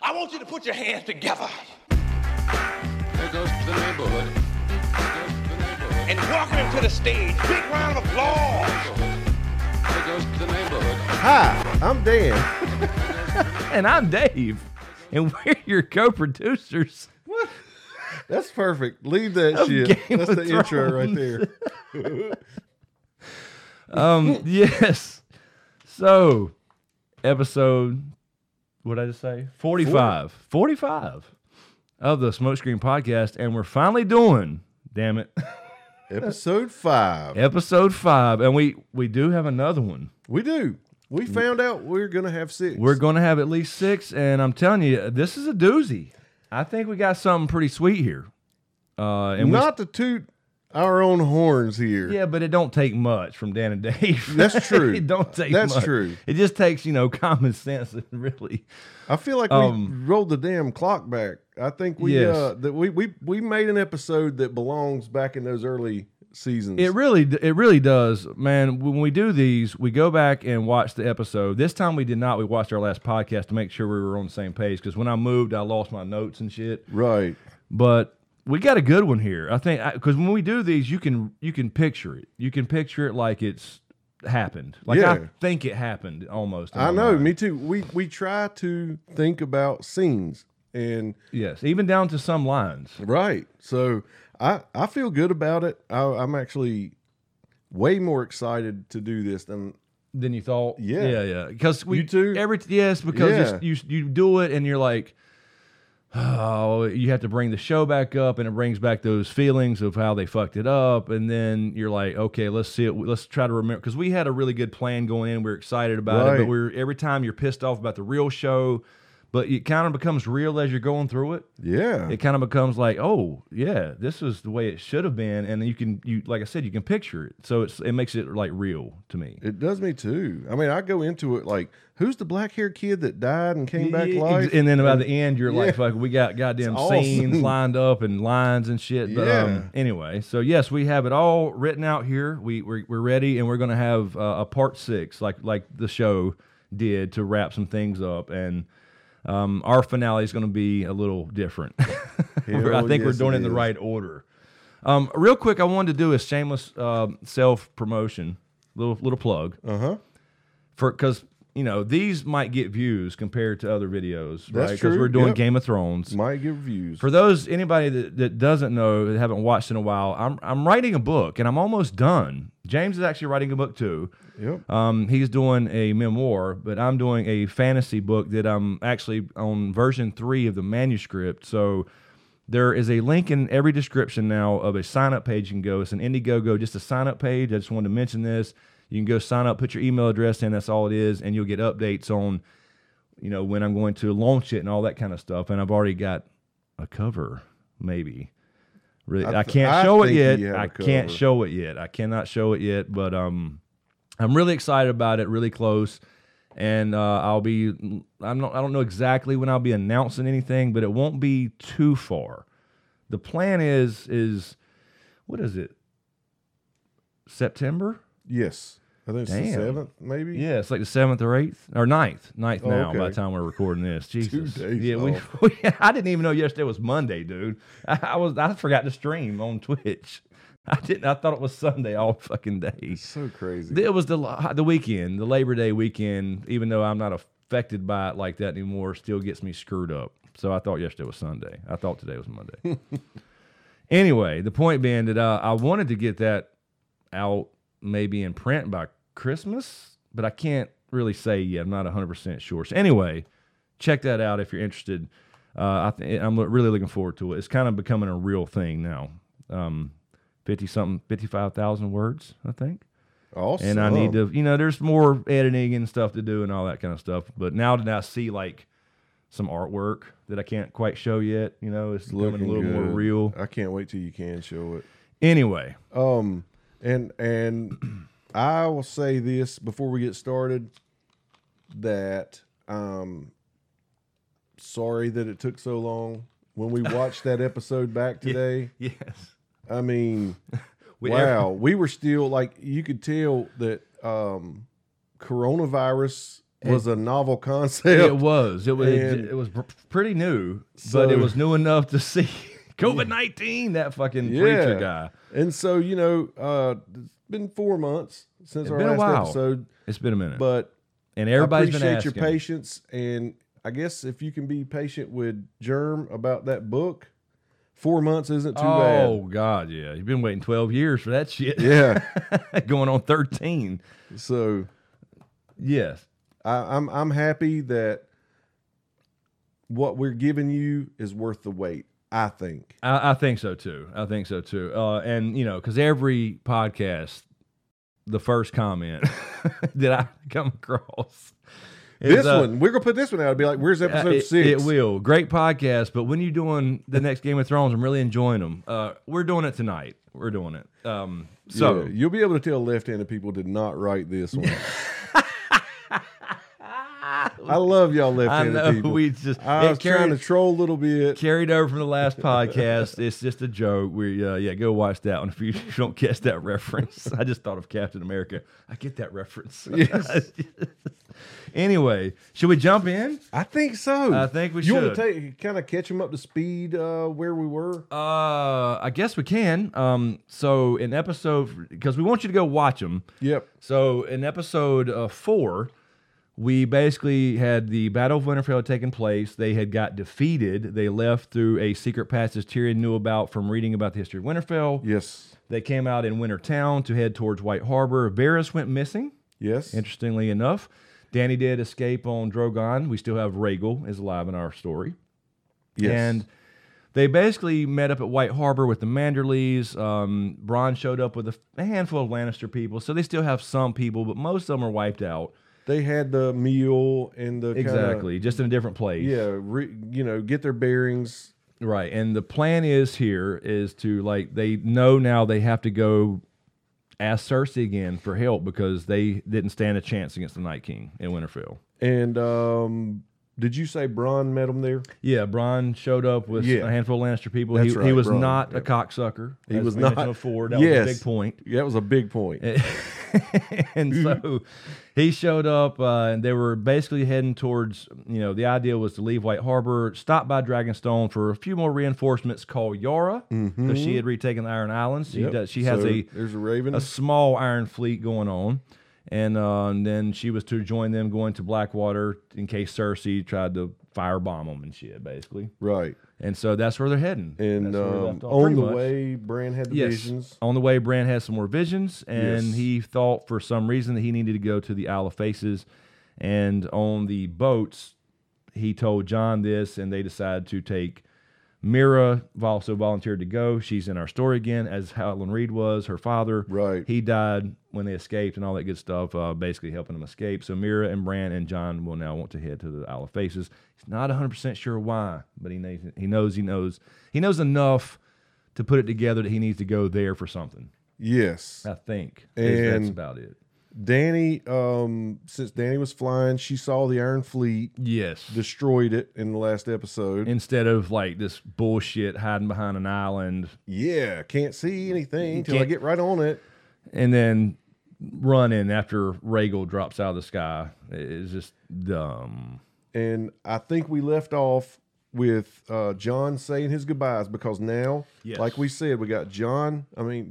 I want you to put your hands together. There goes to the neighborhood. There goes to the neighborhood. And welcome him to the stage. Big round of applause. There goes to the neighborhood. Hi, I'm Dan. And I'm Dave. And we're your co-producers. What? That's perfect. Leave that Of shit. Game That's of the intro right Thrones. there. Yes. So, episode, what did I just say? 45. 45 of the Smokescreen Podcast. And we're finally doing, damn it, Episode 5. episode 5. And we do have another one. We do. We found out we're going to have 6. We're going to have at least 6. And I'm telling you, this is a doozy. I think we got something pretty sweet here. And not to toot our own horns here. yeah, but it don't take much from Dan and Dave. That's true. It don't take That's much. true. It just takes, common sense and really. I feel like we rolled the damn clock back. I think Yes. that we made an episode that belongs back in those early seasons. It really does, man. When we do these, we go back and watch the episode. This time we did not. We watched our last podcast to make sure we were on the same page because when I moved, I lost my notes and shit. Right. But we got a good one here, I think, because when we do these, you can picture it. You can picture it like it's happened. Like Yeah. I think it happened almost. in I my know, mind. me too. We try to think about scenes and Yes, even down to some lines. right. So I feel good about it. I'm actually way more excited to do this than Than you thought. Yeah. yeah. Because we You too? Yes, because Yeah. you do it and you're like, oh, you have to bring the show back up, and it brings back those feelings of how they fucked it up, and then you're like, okay, let's see it. Let's try to remember, because we had a really good plan going in. We are excited about it, Right. but every time you're pissed off about the real show, but it kind of becomes real as you're going through it. yeah. It kind of becomes like, oh yeah, this is the way it should have been, and then you like I said, you can picture it, so it makes it like real to me. It does me too. I mean, I go into it like, who's the black-haired kid that died and came back to life? And then by the end, you're like, Yeah. fuck, we got goddamn It's awesome. scenes lined up and lines and shit. But Yeah. anyway, so yes, we have it all written out here. We're ready, and we're going to have a part 6, like the show did, to wrap some things up. And our finale is going to be a little different. I think we're yes, doing it it in the is. right order. Real quick, I wanted to do a shameless self-promotion, little plug. Uh-huh. Because these might get views compared to other videos, right? That's Because true, we're doing yep. Game of Thrones. Might give views. For anybody that doesn't know, that haven't watched in a while, I'm writing a book, and I'm almost done. James is actually writing a book too. Yep. He's doing a memoir, but I'm doing a fantasy book that I'm actually on version 3 of the manuscript. So there is a link in every description now of a sign-up page you can go. It's an Indiegogo, just a sign-up page. I just wanted to mention this. You can go sign up, put your email address in, that's all it is, and you'll get updates on, when I'm going to launch it and all that kind of stuff. And I've already got a cover, maybe. Really, I can't show it think yet. you have a I can't cover. show it yet. I cannot show it yet, but I'm really excited about it, really close. And I don't know exactly when I'll be announcing anything, but it won't be too far. The plan is what is it? September? Yes. I think it's the Damn. 7th, maybe. Yeah, it's like the 7th or 8th or 9th now okay. by the time we're recording this. Jesus. 2 days yeah, off. I didn't even know yesterday was Monday, dude. I forgot to stream on Twitch. I thought it was Sunday all fucking day. So crazy. It was the weekend, the Labor Day weekend, even though I'm not affected by it like that anymore, still gets me screwed up. So I thought yesterday was Sunday. I thought today was Monday. Anyway, the point being that I wanted to get that out maybe in print by Christmas, but I can't really say yet. I'm not 100% sure. So anyway, check that out if you're interested. I'm really looking forward to it. It's kind of becoming a real thing now. 55,000 words, I think. Awesome. And I need to, there's more editing and stuff to do and all that kind of stuff. But now that I see like some artwork that I can't quite show yet, it's becoming Looking a little more good. real. I can't wait till you can show it. Anyway, And I will say this before we get started, that sorry that it took so long. When we watched that episode back today, yes. I mean, wow, we were still like, you could tell that coronavirus was a novel concept. It was. It And- was pretty new, but it So- was new enough to see COVID-19. That fucking preacher guy. And so, it's been 4 months since It's our been a last while. episode, It's been a minute, but and I everybody's been appreciate asking. your patience. And I guess if you can be patient with Germ about that book, 4 months isn't too Oh God, yeah, you've been waiting 12 years for that shit. bad. Yeah. Going on 13. So Yes, I'm happy that what we're giving you is worth the wait. I think. I think so too. And because every podcast, the first comment that I come across. This one, we're gonna put this one out. It'll be like, where's episode 6? It will. Great podcast, but when you're doing the next Game of Thrones, I'm really enjoying them. We're doing it tonight. We're doing it. So Yeah, you'll be able to tell left-handed people did not write this one. I love y'all I left-handed know people. we just I was trying to troll a little bit. carried over from the last podcast. It's just a joke. We go watch that one if you don't catch that reference. I just thought of Captain America. I get that reference. Yes. Anyway, should we jump in? I think so. I think we You want should. to kind of catch them up to speed where we were? I guess we can. So in episode, because we want you to go watch them. Yep. So in episode 4, we basically had the Battle of Winterfell taking place. They had got defeated. They left through a secret passage Tyrion knew about from reading about the history of Winterfell. Yes. They came out in Wintertown to head towards White Harbor. Varys went missing, Yes. interestingly enough. Dany did escape on Drogon. We still have Rhaegal is alive in our story. Yes. And they basically met up at White Harbor with the Manderleys. Bronn showed up with a handful of Lannister people. So they still have some people, but most of them are wiped out. They had the meal and the Exactly, just in a different place. get their bearings. Right. And the plan is to they know now they have to go ask Cersei again for help because they didn't stand a chance against the Night King in Winterfell. And did you say Bronn met them there? Yeah, Bronn showed up with Yeah. a handful of Lannister people. That's He right, was Bronn, not yeah. a cocksucker. He as was we not. mentioned before. That was a big point. That was a big point. And so he showed up, and they were basically heading towards, the idea was to leave White Harbor, stop by Dragonstone for a few more reinforcements called Yara, because she had retaken the Iron Islands. Yep. She has So a there's a Raven. small iron fleet going on. And then she was to join them going to Blackwater in case Cersei tried to firebomb them and shit, basically. Right. And so that's where they're heading. And That's where we left off, on pretty the much. way, Bran had the Yes. visions. On the way, Bran had some more visions, and Yes. he thought for some reason that he needed to go to the Isle of Faces. And on the boats, he told Jon this, and they decided to take Mira. Also volunteered to go. She's in our story again, as Howland Reed was, her father. Right. He died when they escaped and all that good stuff, basically helping them escape. So Mira and Bran and Jon will now want to head to the Isle of Faces. He's not 100% sure why, but he knows enough to put it together that he needs to go there for something. Yes. I think And- that's about it. Dany, since Dany was flying, she saw the Iron Fleet, Yes. destroyed it in the last episode. Instead of like this bullshit hiding behind an island Yeah, can't see anything till I Can't- get right on it. and then running after Rhaegal drops out of the sky is just dumb. And I think we left off with Jon saying his goodbyes because now, Yes. like we said, we got Jon,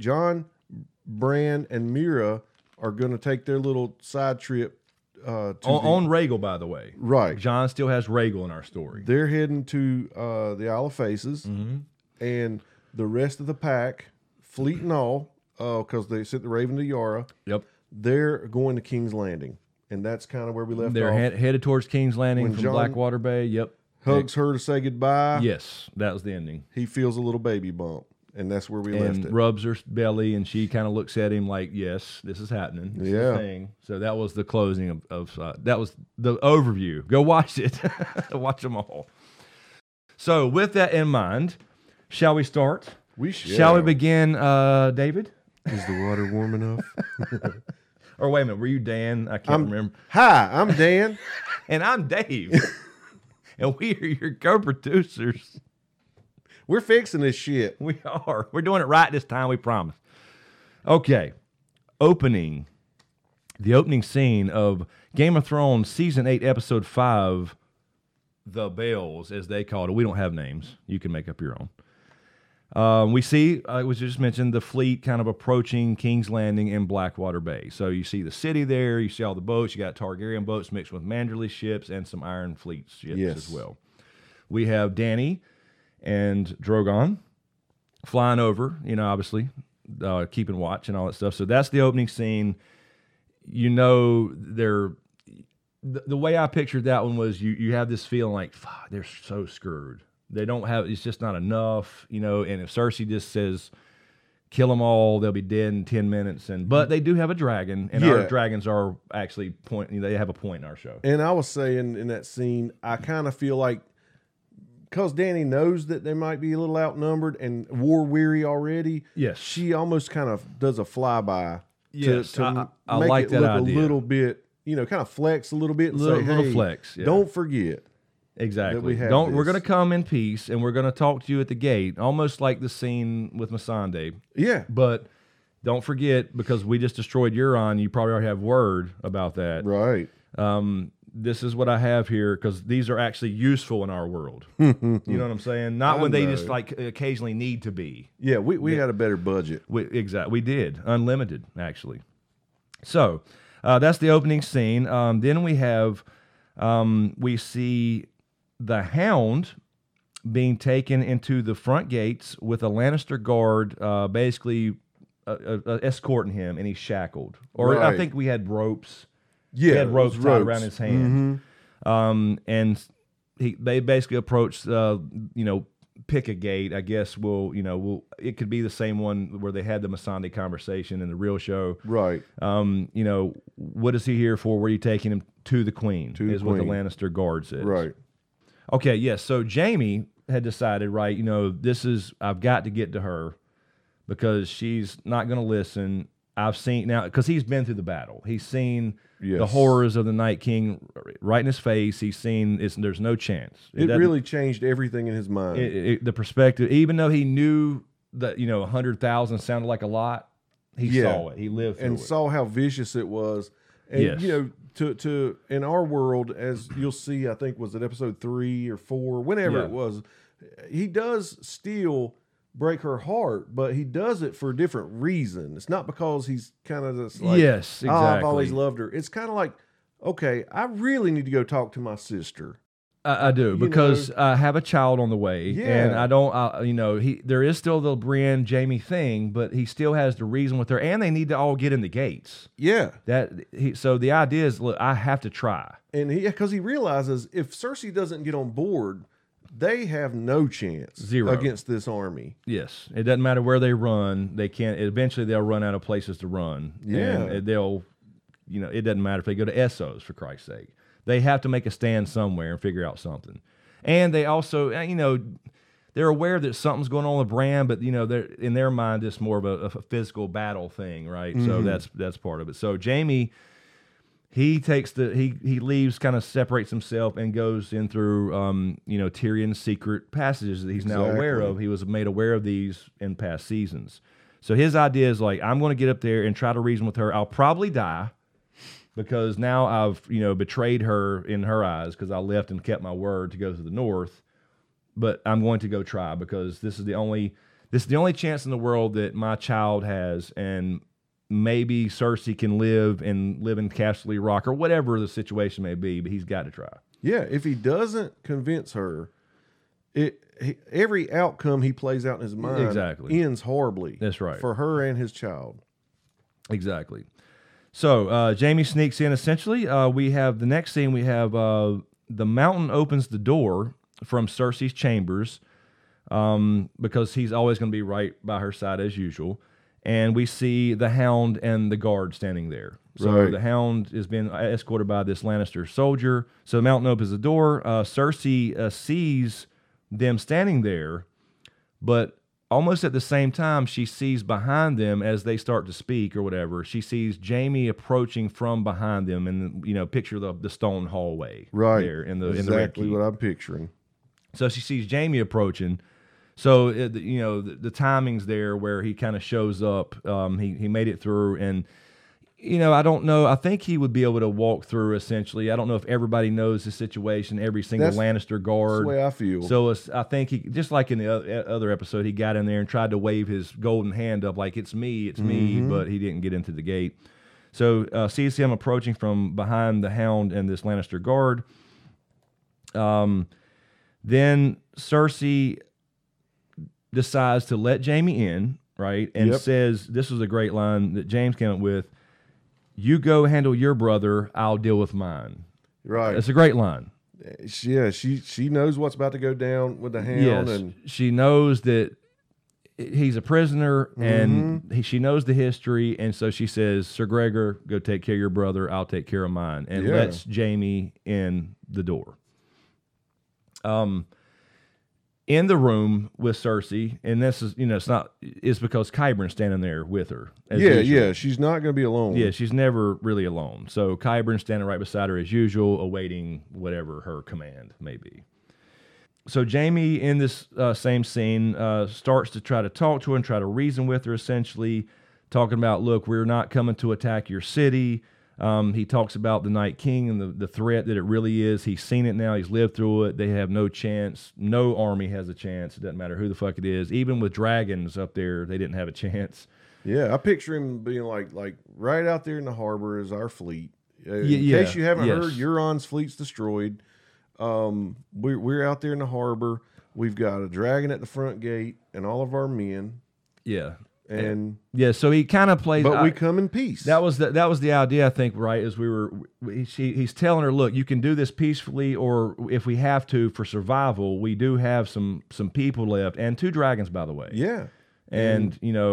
Bran, and Mira are going to take their little side trip On Rhaegal, by the way. Right. Jon still has Rhaegal in our story. They're heading to the Isle of Faces, Mm-hmm. and the rest of the pack, fleet and all, because they sent the Raven to Yara, Yep. they're going to King's Landing, and that's kind of where we left They're off. headed towards King's Landing When from Jon- Blackwater Bay. Yep. Hugs her to say goodbye. Yes, that was the ending. He feels a little baby bump, and that's where we left And it. rubs her belly, and she kind of looks at him like, "Yes, this is happening. This is Yeah. the thing." So that was the closing of that was the overview. Go watch it. Watch them all. So with that in mind, shall we start? We should. Shall we begin, David? Is the water warm enough? Or wait a minute, were you Dan? I can't remember. Hi, I'm Dan. And I'm Dave. And we are your co-producers. We're fixing this shit. We are. We're doing it right this time, we promise. Okay. Opening the opening scene of Game of Thrones Season 8, Episode 5, The Bells, as they called it. We don't have names. You can make up your own. We see, I was just mentioned, the fleet kind of approaching King's Landing in Blackwater Bay. So you see the city there. You see all the boats. You got Targaryen boats mixed with Manderley ships and some Iron Fleet ships as well. We have Dany and Drogon flying over, obviously, keeping watch and all that stuff. So that's the opening scene. They're the way I pictured that one was you have this feeling like, fuck, they're so screwed. They don't have, it's just not enough, and if Cersei just says, kill them all, they'll be dead in 10 minutes. But they do have a dragon, and our dragons are actually they have a point in our show. And I was saying in that scene, I kind of feel like, because Dany knows that they might be a little outnumbered and war weary already, she almost kind of does a flyby to I make like it that look idea. A little bit, kind of flex a little bit and say, little hey, flex, yeah. Don't forget. Exactly. We have We're this. going to come in peace, and we're going to talk to you at the gate, almost like the scene with Missandei. Yeah. But don't forget, because we just destroyed Euron, you probably already have word about that. Right. This is what I have here, because these are actually useful in our world. You know what I'm saying? Not when they just like occasionally need to be. Yeah, we had a better budget. Exactly. We did. Unlimited, actually. So that's the opening scene. Then we have, we see the Hound being taken into the front gates with a Lannister guard basically escorting him, and he's shackled. Or I think we had ropes. Yeah, He had ropes tied around his hand. And they basically approached, pick a gate. I guess it could be the same one where they had the Missandei conversation in the real show. Right. What is he here for? Where are you taking him? To the Queen, is what the Lannister guard says. Right. Okay, yes. So Jaime had decided, right, I've got to get to her because she's not going to listen. I've seen now, because he's been through the battle. He's seen the horrors of the Night King right in his face. He's seen there's no chance. It really changed everything in his mind. The perspective, even though he knew that 100,000 sounded like a lot, he saw it. He lived through and it. saw how vicious it was. And to in our world, as you'll see, I think was it episode 3 or 4, whenever it was, he does still break her heart, but he does it for a different reason. It's not because he's kind of just like, yes, exactly. I've always loved her. It's kind of like, okay, I really need to go talk to my sister. I do, because I have a child on the way, and I don't, there is still the Brienne Jaime thing, but he still has the reason with her, and they need to all get in the gates. Yeah. So the idea is, look, I have to try. And because he realizes if Cersei doesn't get on board, they have no chance against this army. Yes. It doesn't matter where they run. They can't, eventually they'll run out of places to run. Yeah. And they'll, it doesn't matter if they go to Essos, for Christ's sake. They have to make a stand somewhere and figure out something. And they also, they're aware that something's going on with Bran, but they're in their mind it's more of a physical battle thing, right? So that's part of it. So Jaime, he takes he leaves, kind of separates himself, and goes in through Tyrion's secret passages that he's now aware of. He was made aware of these in past seasons. So his idea is like, I'm going to get up there and try to reason with her. I'll probably die, because now I've betrayed her in her eyes, because I left and kept my word to go to the north. But I'm going to go try, because this is the only chance in the world that my child has, and maybe Cersei can live in Casterly Rock, or whatever the situation may be. But he's got to try. Yeah, if he doesn't convince her, every outcome he plays out in his mind ends horribly. That's right, for her and his child. Exactly. So Jaime sneaks in. Essentially, we have the next scene. We have the Mountain opens the door from Cersei's chambers, because he's always going to be right by her side as usual. And we see the Hound and the guard standing there. So the Hound is being escorted by this Lannister soldier. So the Mountain opens the door. Cersei sees them standing there, but almost at the same time, she sees behind them, as they start to speak or whatever, she sees Jaime approaching from behind them, and picture the stone hallway there in the Red Keep. What I'm picturing. So she sees Jaime approaching. So the timing's there where he kind of shows up. He made it through, and I don't know. I think he would be able to walk through, essentially. I don't know if everybody knows the situation, every single Lannister guard. That's the way I feel. So I think he, just like in the other episode, he got in there and tried to wave his golden hand up like, it's me, but he didn't get into the gate. So sees him approaching from behind the Hound and this Lannister guard. Then Cersei decides to let Jaime in, right? And says, this was a great line that James came up with, "You go handle your brother, I'll deal with mine." Right. It's a great line. Yeah, she knows what's about to go down with the Hound. Yes, and she knows that he's a prisoner, and she knows the history, and so she says, "Sir Gregor, go take care of your brother, I'll take care of mine," and lets Jaime in the door. In the room with Cersei, and this is, it's because Qyburn's standing there with her. Yeah, she's not going to be alone. Yeah, she's never really alone. So Qyburn's standing right beside her as usual, awaiting whatever her command may be. So Jaime, in this same scene, starts to try to talk to her and try to reason with her, essentially talking about, look, we're not coming to attack your city. He talks about the Night King and the threat that it really is. He's seen it now. He's lived through it. They have no chance. No army has a chance. It doesn't matter who the fuck it is. Even with dragons up there, they didn't have a chance. Yeah, I picture him being like right out there in the harbor is our fleet. In case you haven't heard, Euron's fleet's destroyed. We're out there in the harbor. We've got a dragon at the front gate and all of our men. Yeah. And so he kind of plays, but we come in peace. That was the idea, I think, right? As he's telling her, look, you can do this peacefully, or if we have to for survival, we do have some people left, and 2 dragons, by the way. Yeah, and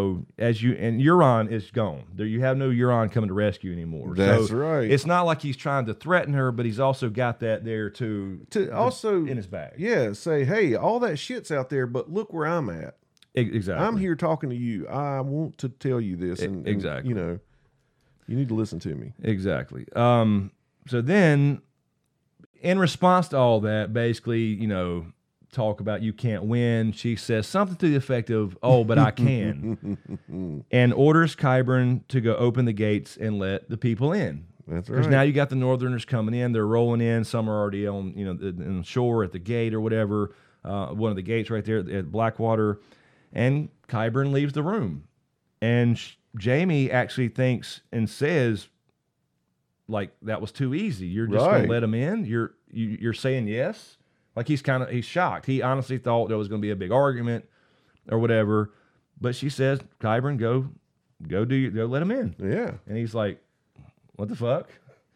Euron is gone. There, you have no Euron coming to rescue anymore. That's right. It's not like he's trying to threaten her, but he's also got that there to also in his bag. Yeah, say, hey, all that shit's out there, but look where I'm at. Exactly. I'm here talking to you. I want to tell you this. And exactly. You need to listen to me. Exactly. So then, in response to all that, basically, talk about you can't win, she says something to the effect of, "Oh, but I can," and orders Qyburn to go open the gates and let the people in. That's right. Because now you got the Northerners coming in. They're rolling in. Some are already on, in the shore at the gate or whatever. One of the gates right there at Blackwater. And Qyburn leaves the room. And Jaime actually thinks and says, like, that was too easy. You're just going to let him in? You're saying yes? Like, he's shocked. He honestly thought there was going to be a big argument or whatever. But she says, Qyburn, go let him in. Yeah. And he's like, what the fuck?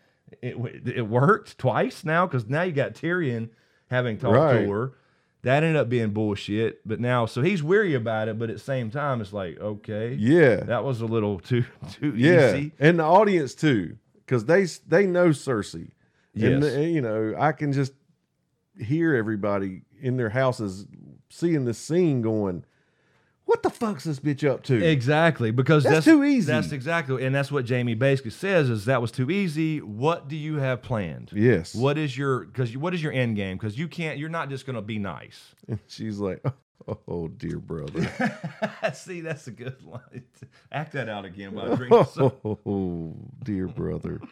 It worked twice now? Because now you got Tyrion having talked to her. That ended up being bullshit, but now, so he's weary about it, but at the same time, it's like, okay. Yeah. That was a little too easy. And the audience, too, because they know Cersei. Yes. And, I can just hear everybody in their houses seeing this scene going, what the fuck's this bitch up to? Exactly, because that's too easy. That's exactly, and that's what Jaime basically says is that was too easy. What do you have planned? Yes. What is your end game? Because you're not just going to be nice. And she's like, oh, dear brother. See, that's a good line. Act that out again while I drink some. Oh, dear brother.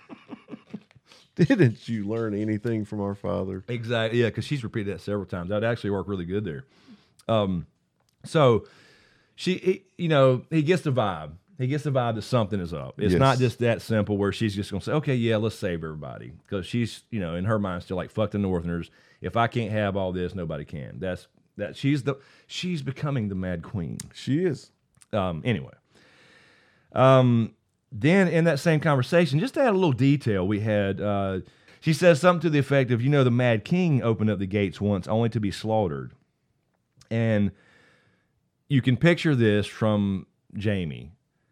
Didn't you learn anything from our father? Exactly, yeah, because she's repeated that several times. That would actually work really good there. So... he gets the vibe. He gets the vibe that something is up. It's not just that simple where she's just going to say, okay, yeah, let's save everybody. Because she's, in her mind, still like, fuck the Northerners. If I can't have all this, nobody can. She's becoming the Mad Queen. She is. Anyway. Then in that same conversation, just to add a little detail, we had, she says something to the effect of, the Mad King opened up the gates once only to be slaughtered. And you can picture this from Jaime.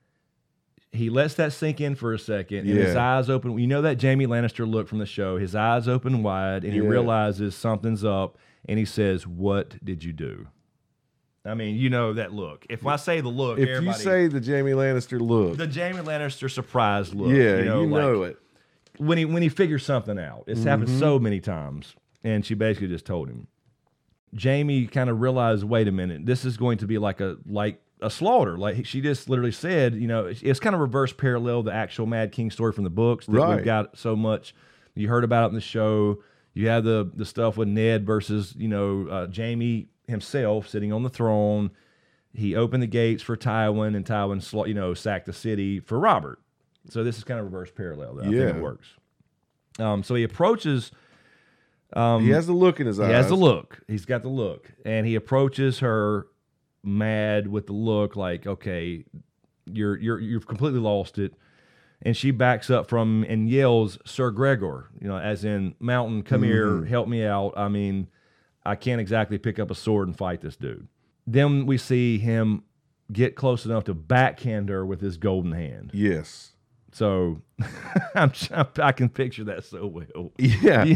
He lets that sink in for a second, and his eyes open. That Jaime Lannister look from the show. His eyes open wide, and he realizes something's up, and he says, "What did you do?" I mean, that look. If I say the look, if you say the Jaime Lannister look, the Jaime Lannister surprised look. Yeah, you know it. When he figures something out. It's happened so many times, and she basically just told him. Jaime kind of realized, wait a minute, this is going to be like a a slaughter. Like she just literally said, it's kind of reverse parallel the actual Mad King story from the books that Right. we've got so much. You heard about it in the show. You have the stuff with Ned versus Jaime himself sitting on the throne. He opened the gates for Tywin, and Tywin sacked the city for Robert. So this is kind of reverse parallel. I think it works. So he approaches. He has the look in his eyes. He has the look. He's got the look, and he approaches her mad with the look, like, okay, you've completely lost it. And she backs up from him and yells, "Sir Gregor," as in, Mountain, come here, help me out. I mean, I can't exactly pick up a sword and fight this dude. Then we see him get close enough to backhand her with his golden hand. Yes. So I can picture that so well. Yeah.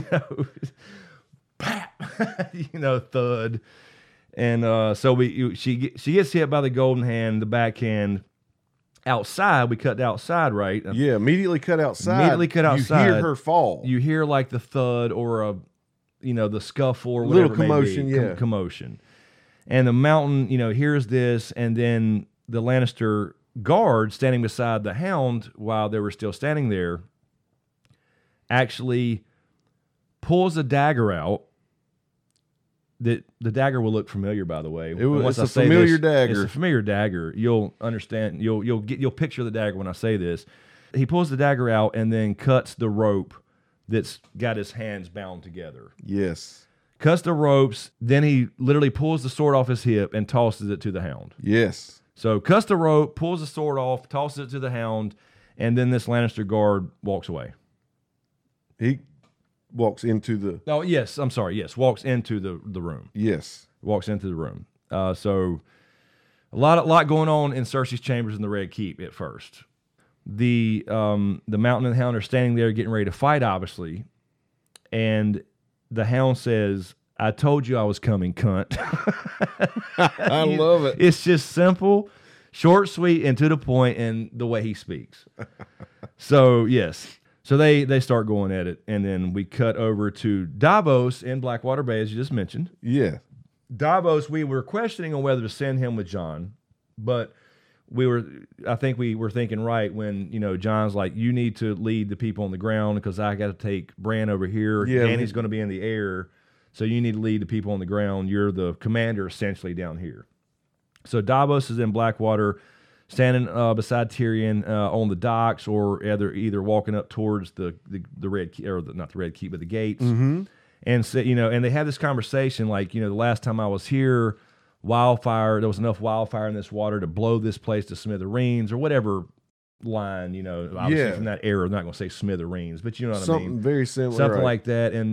Thud. And she gets hit by the golden hand, the backhand. Outside, we cut to outside, right? Yeah, immediately cut outside. You hear her fall. You hear like the thud or the scuffle or whatever. Little commotion, yeah. Commotion. And the Mountain, hears this, and then the Lannister guard standing beside the Hound while they were still standing there actually pulls a dagger out. The dagger will look familiar, by the way. It's a familiar dagger. It's a familiar dagger. You'll understand. You'll picture the dagger when I say this. He pulls the dagger out and then cuts the rope that's got his hands bound together. Yes. Cuts the ropes. Then he literally pulls the sword off his hip and tosses it to the Hound. Yes. So cuts the rope, pulls the sword off, tosses it to the Hound, and then this Lannister guard walks away. He walks into the... Oh, yes. I'm sorry. Yes. Walks into the room. Yes. Walks into the room. So a lot going on in Cersei's chambers in the Red Keep at first. The Mountain and the Hound are standing there getting ready to fight, obviously. And the Hound says, "I told you I was coming, cunt." I love it. It's just simple, short, sweet, and to the point in the way he speaks. So, yes. So they start going at it, and then we cut over to Davos in Blackwater Bay, as you just mentioned. Yeah. Davos, we were questioning on whether to send him with Jon, but I think we were thinking right when, Jon's like, you need to lead the people on the ground because I got to take Bran over here. Yeah. Dany's going to be in the air, so you need to lead the people on the ground. You're the commander essentially down here. So Davos is in Blackwater, standing beside Tyrion on the docks, or either walking up towards the Red Keep, or not the Red Keep, but the gates. Mm-hmm. And so, and they have this conversation like, the last time I was here, there was enough wildfire in this water to blow this place to smithereens, or whatever line, obviously from that era. I'm not going to say smithereens, but you know what I mean. Something very similar. Something like that. And,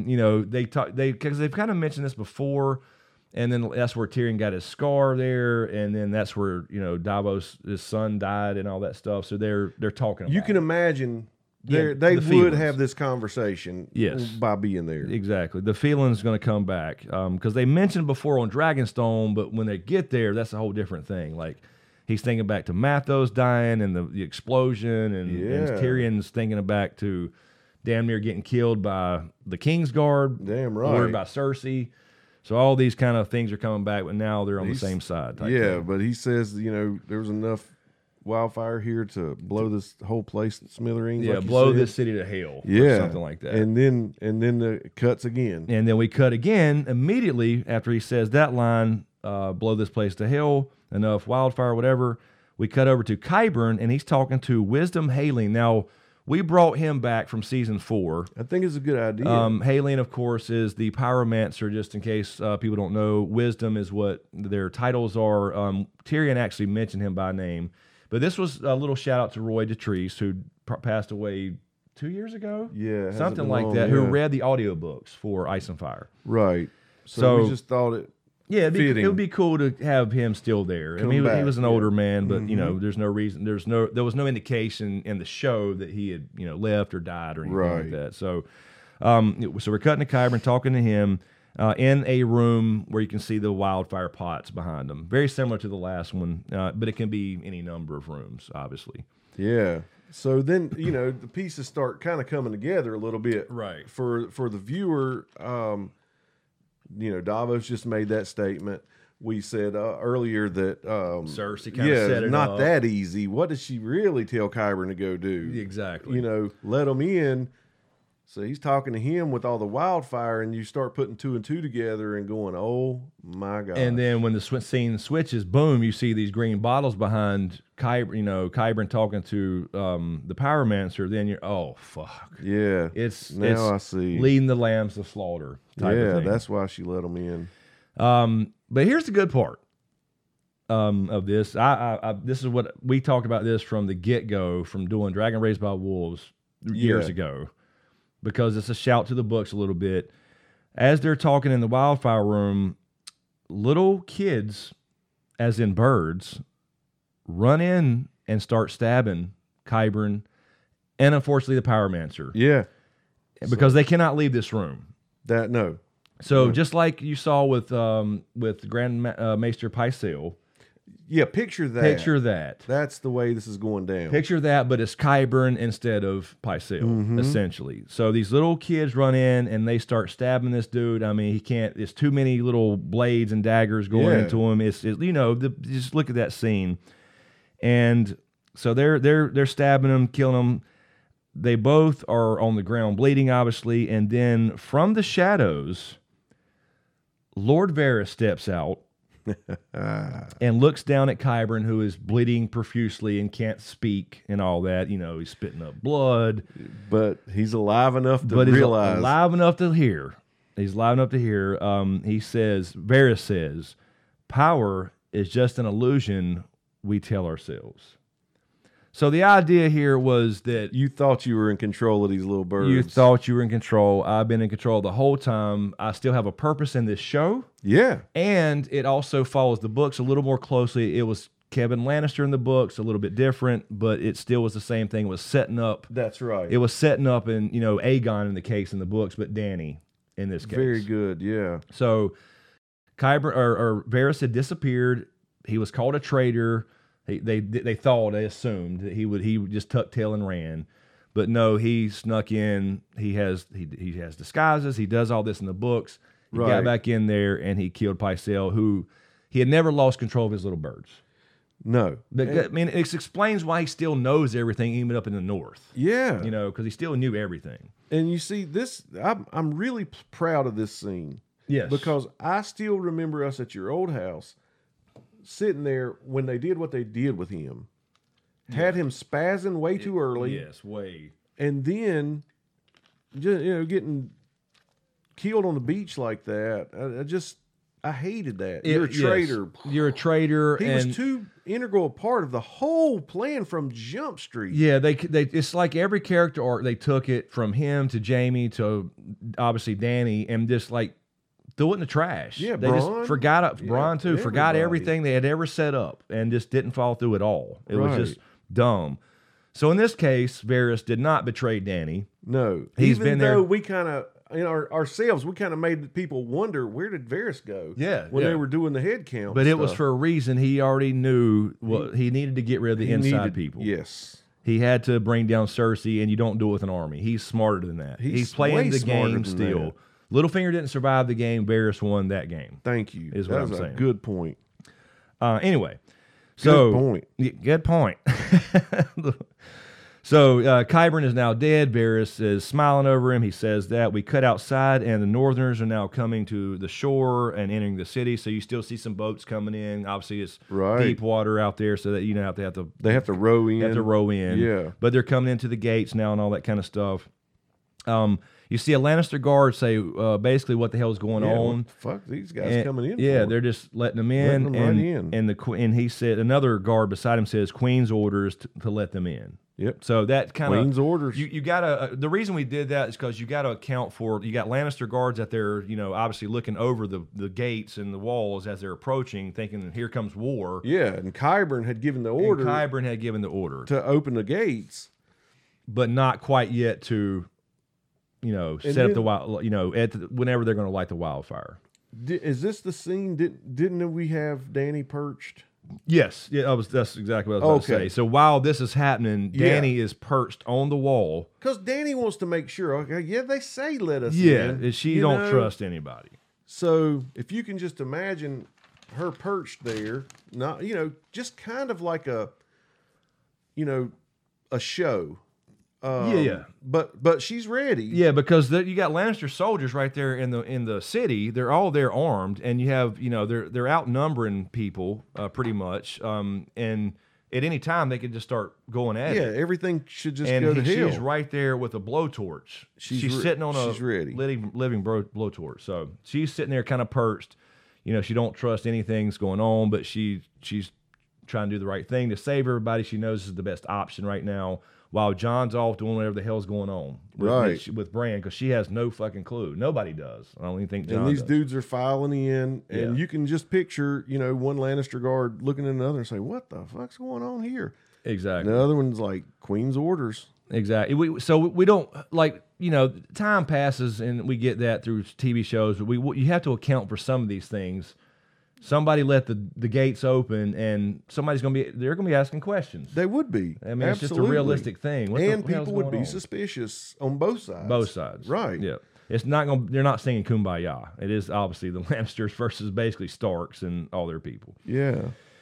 because they've kind of mentioned this before. And then that's where Tyrion got his scar there, and then that's where Davos, his son, died, and all that stuff. So they're talking about. You can imagine they would have this conversation. Yes. By being there. Exactly, the feeling's going to come back because they mentioned before on Dragonstone, but when they get there, that's a whole different thing. Like he's thinking back to Mathos dying and the explosion, and Tyrion's thinking back to damn near getting killed by the Kingsguard. Damn right. Ordered by Cersei. So all these kind of things are coming back, but now they're on the same side. Yeah, but he says, there was enough wildfire here to blow this whole place to smithereens. Yeah, blow this city to hell. Yeah, or something like that. And then the cuts again. And then we cut again immediately after he says that line, blow this place to hell, enough wildfire, whatever. We cut over to Qyburn, and he's talking to Wisdom Haleen. Now, we brought him back from season 4. I think it's a good idea. Haleen, of course, is the pyromancer, just in case people don't know. Wisdom is what their titles are. Tyrion actually mentioned him by name. But this was a little shout out to Roy Dotrice, who passed away 2 years ago? Yeah. Something like that, who read the audiobooks for Ice and Fire. Right. So we just thought it. Yeah, it would be cool to have him still there. I mean, he was an older man, but there's no reason. There was no indication in the show that he had left or died or anything like that. So, so we're cutting to Qyburn, talking to him in a room where you can see the wildfire pots behind him. Very similar to the last one, but it can be any number of rooms, obviously. Yeah. So then the pieces start kind of coming together a little bit, right? For the viewer. Davos just made that statement. We said earlier that Cersei kind of set it not up. that easy. What did she really tell Qyburn to go do? Exactly. Let him in. So he's talking to him with all the wildfire, and you start putting 2 and 2 together and going, oh my God. And then when the scene switches, boom, you see these green bottles behind Qyburn talking to the Pyromancer. Then you're, oh, fuck. Yeah. It's I see. Leading the lambs to slaughter type of thing. That's why she let him in. But here's the good part of this. This is what we talked about this from the get-go from doing Dragon Raised by Wolves years ago, because it's a shout to the books a little bit. As they're talking in the wildfire room, little kids, as in birds, run in and start stabbing Qyburn and unfortunately the Pyromancer. Yeah. Because they cannot leave this room. No. So just like you saw with Grand Maester Pycelle. Yeah, picture that. Picture that. That's the way this is going down. Picture that, but it's Qyburn instead of Pycelle, essentially. So these little kids run in and they start stabbing this dude. I mean, he can't. There's too many little blades and daggers going into him. Just look at that scene. And so they're stabbing him, killing him. They both are on the ground, bleeding, obviously. And then from the shadows, Lord Varys steps out and looks down at Qyburn, who is bleeding profusely and can't speak and all that. He's spitting up blood. But he's alive enough to realize. He's alive enough to hear. Varys says, power is just an illusion we tell ourselves. So the idea here was that you thought you were in control of these little birds. You thought you were in control. I've been in control the whole time. I still have a purpose in this show. Yeah. And it also follows the books a little more closely. It was Kevin Lannister in the books, a little bit different, but it still was the same thing. It was setting up. That's right. It was setting up in, Aegon in the case in the books, but Dany in this case. Very good, yeah. So Qyburn or Varys had disappeared. He was called a traitor. They assumed that he just tucked tail and ran, but no, he snuck in. He has disguises. He does all this in the books. He got back in there and he killed Pycelle, who he had never lost control of his little birds. No, it explains why he still knows everything, even up in the north. Yeah, because he still knew everything. And you see this, I'm really proud of this scene. Yes, because I still remember us at your old house. Sitting there when they did what they did with him, had him spazzing way too early. Yes, way. And then, just, getting killed on the beach like that. I hated that. You're a traitor. Yes. You're a traitor. He was too integral a part of the whole plan from Jump Street. Yeah, they it's like every character arc, they took it from him to Jaime to obviously Dany and just like threw it in the trash. Yeah, they Bronn. just forgot Bronn too. Everybody. Forgot everything they had ever set up and just didn't follow through at all. It was just dumb. So in this case, Varys did not betray Dany. No, he's even been though there. We kind of ourselves, we kind of made people wonder where did Varys go? Yeah, when they were doing the head count. But it was for a reason. He already knew what he needed to get rid of the inside people. Yes. He had to bring down Cersei, and you don't do it with an army. He's smarter than that. He's playing the game still. Littlefinger didn't survive the game. Varys won that game. Thank you. Is what I'm saying. Good point. Anyway, so good point. So Qyburn is now dead. Varys is smiling over him. He says that we cut outside, and the Northerners are now coming to the shore and entering the city. So you still see some boats coming in. Obviously, it's deep water out there, so that they have to row in. Yeah, but they're coming into the gates now and all that kind of stuff. You see a Lannister guard say basically what the hell is going on. Fuck these guys coming in. Yeah, they're just letting them in. And he said another guard beside him says Queen's orders to let them in. Yep. So that kind of Queen's orders. You gotta. The reason we did that is because you got to account for you got Lannister guards out there. Obviously looking over the gates and the walls as they're approaching, thinking here comes war. Yeah, and Qyburn had given the order. To open the gates, but not quite yet to. Set up the wild. Whenever they're going to light the wildfire. Is this the scene? Didn't we have Dany perched? Yes, yeah, that's exactly what I was about to say. So while this is happening, Dany is perched on the wall because Dany wants to make sure. Okay, they say let us. in. She don't trust anybody. So if you can just imagine her perched there, not just kind of like a show. Yeah. But she's ready. Yeah, because you got Lannister soldiers right there in the city. They're all there armed, and you have they're outnumbering people pretty much. And at any time they could just start going at it. Yeah, everything should just And go to hell. she's right there with a blowtorch. She's sitting on a ready. living blowtorch. So she's sitting there kind of perched. She don't trust anything's going on, but she's trying to do the right thing to save everybody. She knows this is the best option right now, while John's off doing whatever the hell's going on with Bran, because she has no fucking clue. Nobody does. I don't even think John And these does. dudes are filing in, and you can just picture, one Lannister guard looking at another and say, "What the fuck's going on here?" Exactly. And the other one's like, "Queen's orders." Exactly. We don't time passes and we get that through TV shows, but you have to account for some of these things. Somebody let the gates open, and they're gonna be asking questions. They would be. I mean, it's just a Absolutely. realistic thing. And people would be suspicious on both sides. Both sides, right? Yeah. It's not going. They're not singing "Kumbaya." It is obviously the Lannisters versus basically Starks and all their people. Yeah.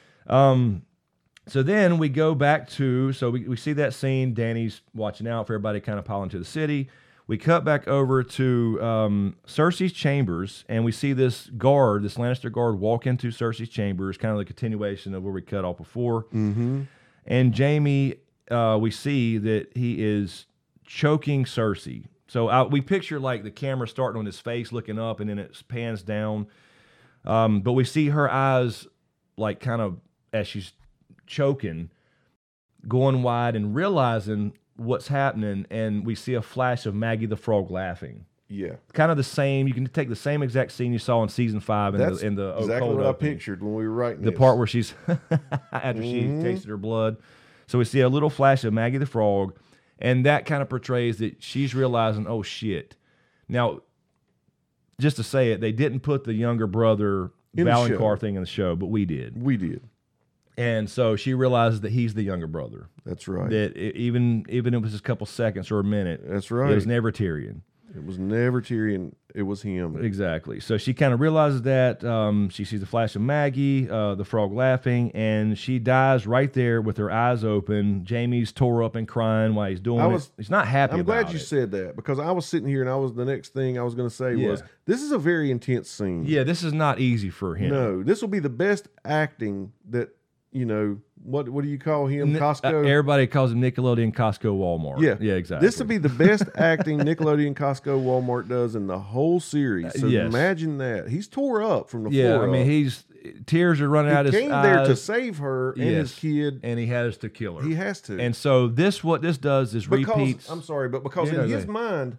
So then we go back to, we see that scene. Dany's watching out for everybody kind of piling to the city. We cut back over to Cersei's chambers, and we see this Lannister guard, walk into Cersei's chambers, kind of the continuation of where we cut off before. Mm-hmm. And Jaime, we see that he is choking Cersei. So we picture like the camera starting on his face, looking up, and then it pans down. But we see her eyes, like kind of as she's choking, going wide and realizing what's happening, and we see a flash of Maggie the Frog laughing. Yeah. Kind of the same. You can take the same exact scene you saw in season 5 in the exactly cold what opening. I pictured when we were writing The this. part where she's after she tasted her blood. So we see a little flash of Maggie the Frog, and that kind of portrays that she's realizing, oh shit. Now, just to say it, they didn't put the younger brother Valonqar thing in the show, but we did. We did. And so she realizes that he's the younger brother. That's right. That even if it was just a couple seconds or a minute, That's right. it was never Tyrion. It was never Tyrion. It was him. Exactly. So she kind of realizes that. She sees the flash of Maggie, the frog laughing, and she dies right there with her eyes open. Jaime's tore up and crying while he's doing it. He's not happy about it. I'm glad you said that, because I was sitting here and the next thing I was going to say was, this is a very intense scene. Yeah, this is not easy for him. No, this will be the best acting that, what do you call him? Costco? Everybody calls him Nickelodeon, Costco, Walmart. Yeah, exactly. This will be the best acting Nickelodeon, Costco, Walmart does in the whole series. So imagine that. He's tore up from the floor I mean, tears are running out of his eyes. He came there to save her and his kid. And he has to kill her. He has to. And so what this does is repeats. I'm sorry, but because in his mind,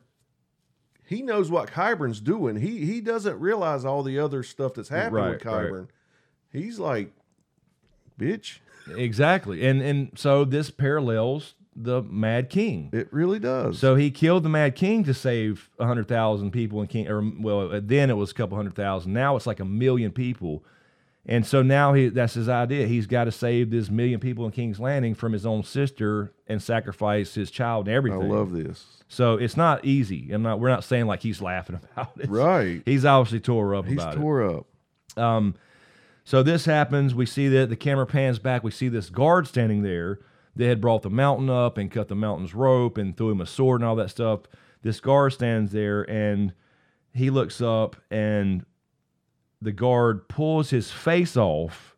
he knows what Qyburn's doing. He doesn't realize all the other stuff that's happening with Qyburn. Right. He's like, bitch. Exactly. And so this parallels the Mad King. It really does. So he killed the Mad King to save 100,000 people in King, or well, then it was a couple 100,000. Now it's like 1 million people. And so now that's his idea. He's got to save this 1 million people in King's Landing from his own sister and sacrifice his child and everything. I love this. So it's not easy. We're not saying like he's laughing about it. Right. He's obviously tore up about it. He's tore up. So this happens. We see that the camera pans back. We see this guard standing there. They had brought the mountain up and cut the mountain's rope and threw him a sword and all that stuff. This guard stands there, and he looks up, and the guard pulls his face off.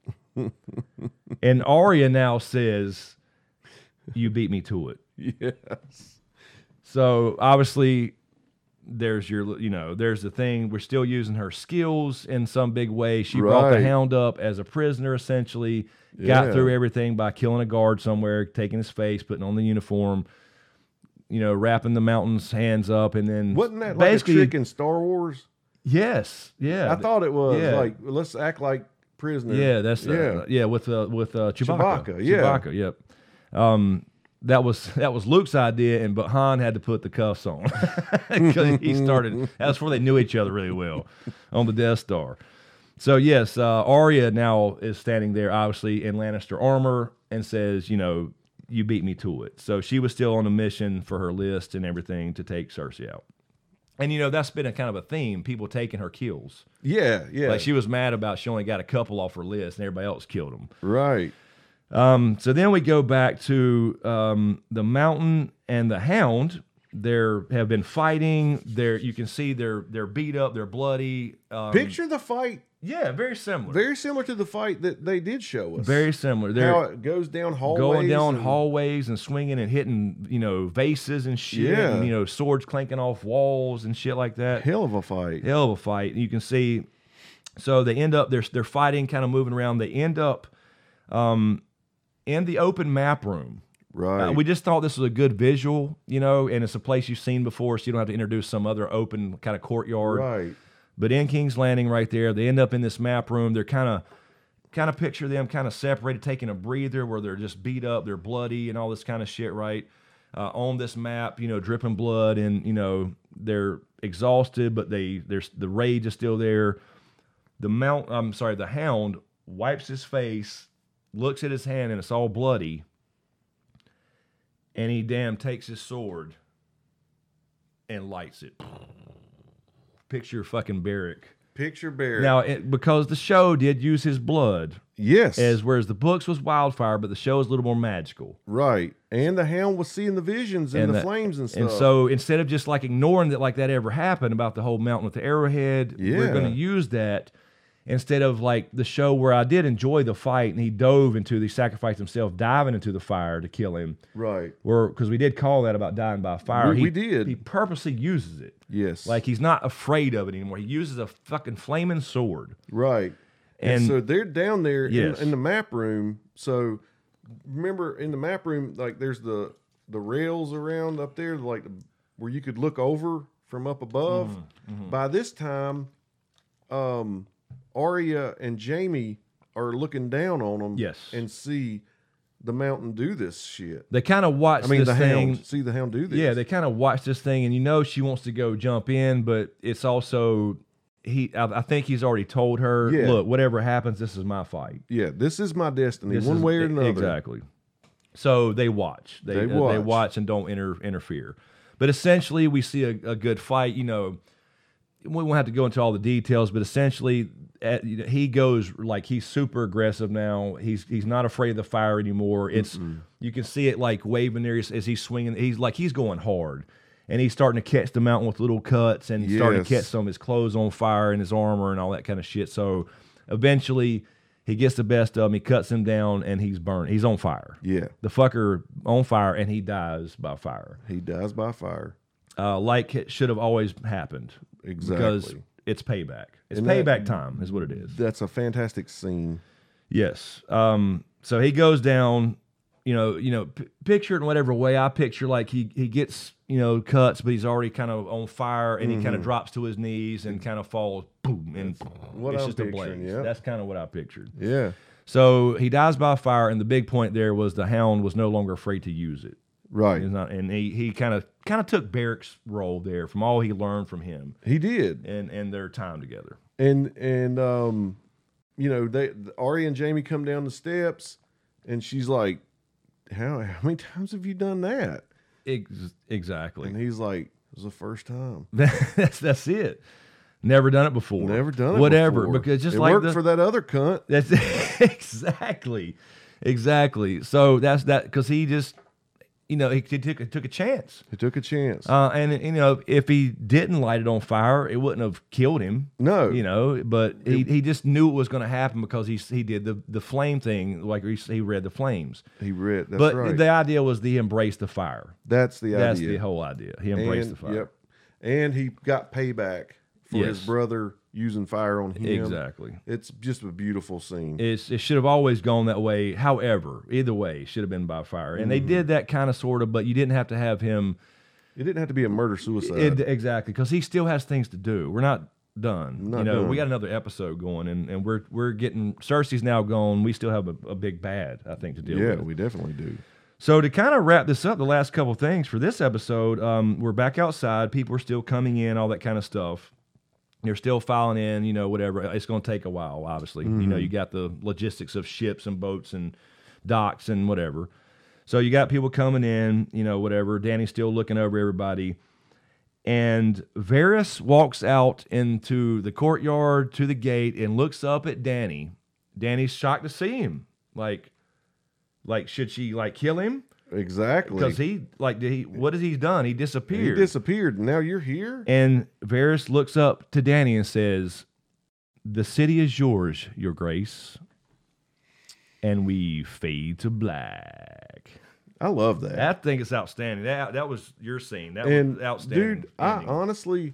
And Arya now says, "You beat me to it." Yes. So obviously, there's there's the thing. We're still using her skills in some big way. She brought the Hound up as a prisoner, essentially. Got through everything by killing a guard somewhere, taking his face, putting on the uniform, wrapping the mountain's hands up, and then wasn't that like a trick in Star Wars? Yes, yeah. I thought it was like, let's act like prisoners. Yeah, that's with Chewbacca. Chewbacca, yep. That was Luke's idea, but Han had to put the cuffs on because he started. That's before they knew each other really well on the Death Star. So yes, Arya now is standing there, obviously in Lannister armor, and says, "You beat me to it." So she was still on a mission for her list and everything to take Cersei out. And that's been a kind of a theme, people taking her kills. Yeah, yeah. Like she was mad about she only got a couple off her list and everybody else killed them. Right. So then we go back to the Mountain and the Hound. Have been fighting. You can see they're beat up, they're bloody. Picture the fight. Yeah, very similar. Very similar to the fight that they did show us. Very similar. How it goes down hallways. Going down hallways and swinging and hitting, vases and shit. Yeah. And, swords clanking off walls and shit like that. Hell of a fight. Hell of a fight. You can see. So they end up, they're fighting, kind of moving around. They end up in the open map room. Right. We just thought this was a good visual, and it's a place you've seen before, so you don't have to introduce some other open kind of courtyard. Right. But in King's Landing right there, they end up in this map room. They're kind of picture them kind of separated, taking a breather where they're just beat up, they're bloody and all this kind of shit, right? On this map, dripping blood, and, they're exhausted, but the rage is still there. The Hound wipes his face, looks at his hand, and it's all bloody. And he takes his sword and lights it. Picture fucking Barrick. Picture Barrick. Now, because the show did use his blood. Yes. Whereas the books was Wildfire, but the show is a little more magical. Right. And the Hound was seeing the visions and the flames and stuff. And so instead of just like ignoring that like that ever happened about the whole mountain with the arrowhead, we're going to use that. Instead of like the show where I did enjoy the fight and he sacrificed himself diving into the fire to kill him. Right. Because we did call that about dying by fire. We did. He purposely uses it. Yes. Like he's not afraid of it anymore. He uses a fucking flaming sword. Right. And so they're down there in the map room. So remember in the map room, like there's the rails around up there, like where you could look over from up above. Mm-hmm. By this time, Arya and Jaime are looking down on them and see the Mountain do this shit. They kind of watch this thing. Hound. See the Hound do this. Yeah, they kind of watch this thing, and she wants to go jump in, but it's also, I think he's already told her, look, whatever happens, this is my fight. Yeah, this is my destiny, one way or another. Exactly. So they watch. They watch and don't interfere. But essentially, we see a good fight, we won't have to go into all the details, but essentially, he goes like he's super aggressive now. He's not afraid of the fire anymore. You can see it like waving there as he's swinging. He's going hard, and he's starting to catch the Mountain with little cuts and starting to catch some of his clothes on fire and his armor and all that kind of shit. So eventually, he gets the best of him. He cuts him down, and he's burned. He's on fire. Yeah, the fucker on fire, and he dies by fire. He dies by fire. Like it should have always happened. Exactly. Because it's payback. It's payback time is what it is. That's a fantastic scene. Yes. So he goes down, picture it in whatever way. I picture like he gets, cuts, but he's already kind of on fire, and he kind of drops to his knees and kind of falls, boom, and it's just a blaze. Yeah. That's kind of what I pictured. Yeah. So he dies by fire, and the big point there was the Hound was no longer afraid to use it. Right. And he kind of took Barrick's role there from all he learned from him. He did. And their time together. And Arya and Jaime come down the steps, and she's like, how many times have you done that? Exactly. And he's like, it was the first time. That's it. Never done it before. Never done it Whatever. before. Because just it like worked for that other cunt. That's exactly. So that's that, because he just, he took a chance. He took a chance. And if he didn't light it on fire, it wouldn't have killed him. No. But he just knew it was going to happen because he did the flame thing, like he read the flames. That's right. But the idea was he embraced the fire. That's the idea. That's the whole idea. He embraced the fire. Yep. And he got payback for his brother using fire on him. Exactly. It's just a beautiful scene. It should have always gone that way. However, either way, it should have been by fire. And they did that kind of sort of, but you didn't have to have him. It didn't have to be a murder-suicide. Exactly, because he still has things to do. We're not done. Done. We got another episode going, and we're getting, Cersei's now gone. We still have a big bad, I think, to deal with. Yeah, we definitely do. So to kind of wrap this up, the last couple things for this episode, we're back outside. People are still coming in, all that kind of stuff. They're still filing in, whatever. It's going to take a while, obviously. Mm-hmm. You got the logistics of ships and boats and docks and whatever. So you got people coming in, whatever. Danny's still looking over everybody. And Varys walks out into the courtyard to the gate and looks up at Dany. Dany's shocked to see him. Like should she like kill him? Exactly. Because what has he done? He disappeared. He disappeared. And now you're here? And Varys looks up to Dany and says, "The city is yours, your grace." And we fade to black. I love that. I think it's outstanding. That was your scene. That was outstanding. Dude, I honestly,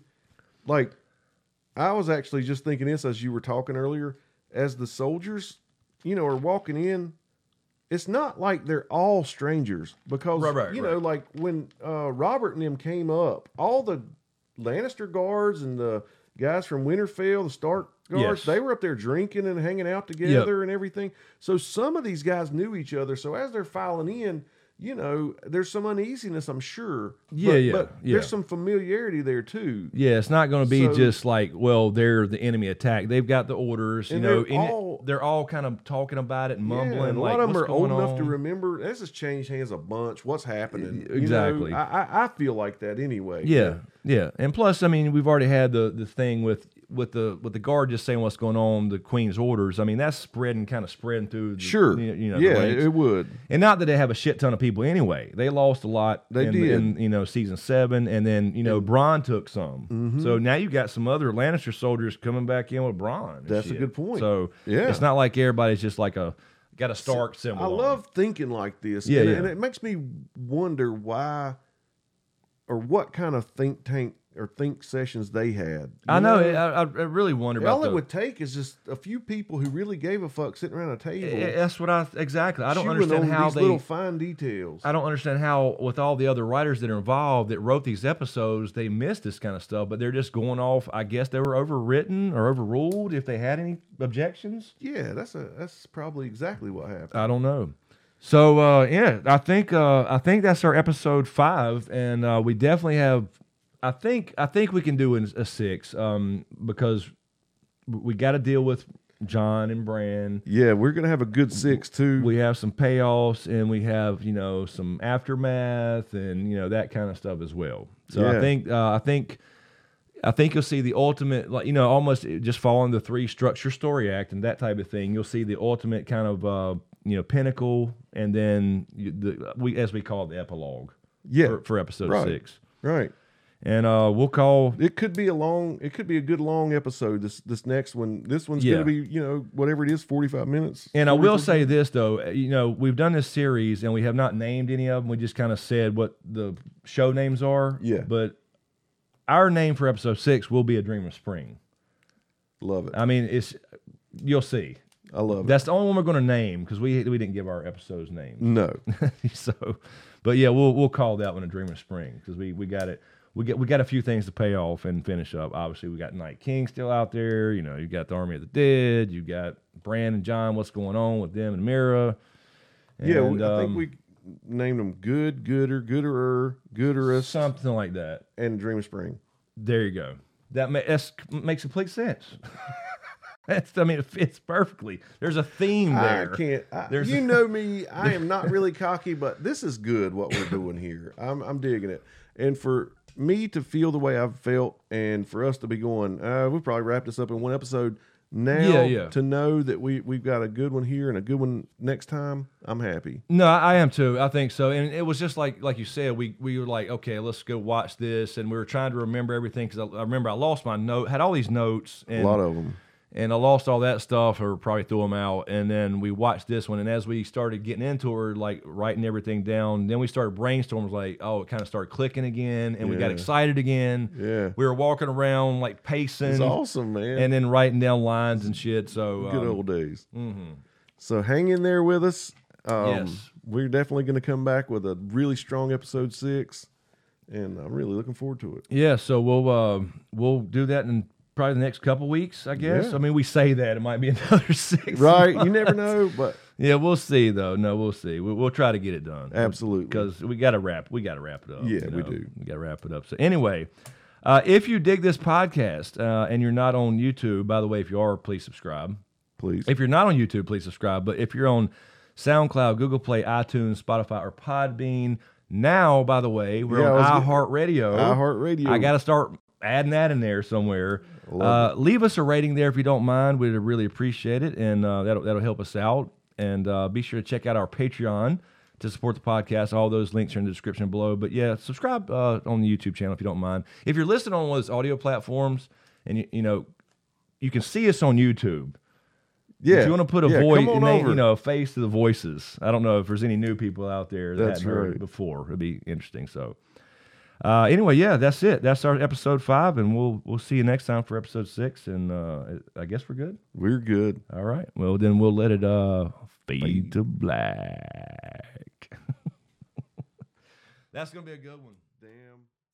I was actually just thinking this as you were talking earlier. As the soldiers, are walking in, it's not like they're all strangers because, like when Robert and them came up, all the Lannister guards and the guys from Winterfell, the Stark guards, they were up there drinking and hanging out together and everything. So some of these guys knew each other. So as they're filing in, there's some uneasiness, I'm sure. But there's some familiarity there too. Yeah, it's not going to be just like, well, they're the enemy attack. They've got the orders, and they're all kind of talking about it and mumbling. And a lot of them are old enough to remember. This has changed hands a bunch. What's happening? Exactly. I feel like that anyway. Yeah. And plus, I mean, we've already had the thing with the guard just saying what's going on, the Queen's orders. I mean, that's spreading through. It would. And not that they have a shit ton of people anyway. They lost a lot. They did in season 7, and then Bronn took some. Mm-hmm. So now you got some other Lannister soldiers coming back in with Bronn. That's a good point. So it's not like everybody's just like got a Stark symbol. I love thinking like this. And it makes me wonder why or what kind of think tank or think sessions they had. I know. I really wonder about all it would take is just a few people who really gave a fuck sitting around a table. That's what I don't understand how these little fine details. I don't understand how, with all the other writers that are involved that wrote these episodes, they missed this kind of stuff. But they're just going off. I guess they were overwritten or overruled if they had any objections. Yeah, that's probably exactly what happened. I don't know. So I think that's our episode 5, and we definitely have. I think we can do a 6 because we got to deal with Jon and Bran. Yeah, we're gonna have a good 6 too. We have some payoffs, and we have some aftermath, and that kind of stuff as well. So I think you'll see the ultimate, almost just following the 3 structure story act and that type of thing. You'll see the ultimate kind of pinnacle, and then as we call it, the epilogue. Yeah, for episode 6. Right. And we'll call. It could be a good long episode. This next one. This one's going to be whatever it is, 45 minutes. And I will say this though, we've done this series and we have not named any of them. We just kind of said what the show names are. Yeah. But our name for episode 6 will be A Dream of Spring. Love it. I mean, you'll see. I love it. That's the only one we're going to name because we didn't give our episodes names. No. But yeah, we'll call that one A Dream of Spring because we got it. We got a few things to pay off and finish up. Obviously, we got Night King still out there. You got the Army of the Dead. You got Bran and Jon. What's going on with them and Mira? And, I think we named them Good, Gooder, Gooderer, Gooderus, something like that. And Dream of Spring. There you go. That makes complete sense. It fits perfectly. There's a theme there. You know me. I am not really cocky, but this is good what we're doing here. I'm digging it. And for me to feel the way I've felt, and for us to be going, we'll probably wrap this up in one episode. Now, to know that we've got a good one here and a good one next time, I'm happy. No, I am too. I think so. And it was just like you said, we were like, okay, let's go watch this. And we were trying to remember everything because I remember I lost my note, had all these notes. And, a lot of them. And I lost all that stuff or probably threw them out. And then we watched this one. And as we started getting into her, like writing everything down, then we started brainstorming, like, it kind of started clicking again. And we got excited again. Yeah. We were walking around, like pacing. It's awesome, man. And then writing down lines and shit. So good old days. Mm-hmm. So hang in there with us. Yes. We're definitely going to come back with a really strong episode 6. And I'm really looking forward to it. Yeah. So we'll do that in probably the next couple weeks, I guess. Yeah. I mean, we say that it might be another 6 right? months. You never know, but yeah, we'll see though. No, we'll see. We'll try to get it done. Absolutely, because we got to wrap it up. Yeah, we do. We got to wrap it up. So anyway, if you dig this podcast and you're not on YouTube, by the way, if you are, please subscribe. Please. If you're not on YouTube, please subscribe. But if you're on SoundCloud, Google Play, iTunes, Spotify, or Podbean, Now, by the way, we're on iHeartRadio. iHeartRadio. I got to start adding that in there somewhere. Leave us a rating there if you don't mind. We'd really appreciate it, and that'll help us out. And be sure to check out our Patreon to support the podcast. All those links are in the description below. But yeah, subscribe on the YouTube channel if you don't mind. If you're listening on one of those audio platforms, and you can see us on YouTube. Yeah, if you want to put a voice, a face to the voices. I don't know if there's any new people out there that hadn't heard it before. It'd be interesting. So, anyway, yeah, that's it. That's our episode 5, and we'll see you next time for episode 6. And I guess we're good. We're good. All right. Well, then we'll let it fade to black. That's gonna be a good one. Damn.